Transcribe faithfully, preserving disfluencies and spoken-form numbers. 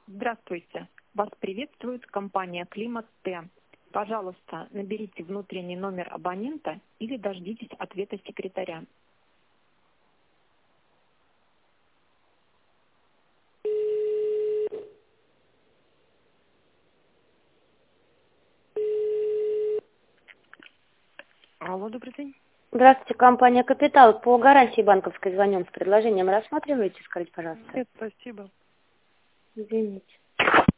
Здравствуйте. Вас приветствует компания «Климат Т». Пожалуйста, наберите внутренний номер абонента или дождитесь ответа секретаря. Алло, добрый день. Здравствуйте, компания «Капитал». По гарантии банковской звоним с предложением. Рассматриваете, скажите, пожалуйста? Нет, спасибо. Извините.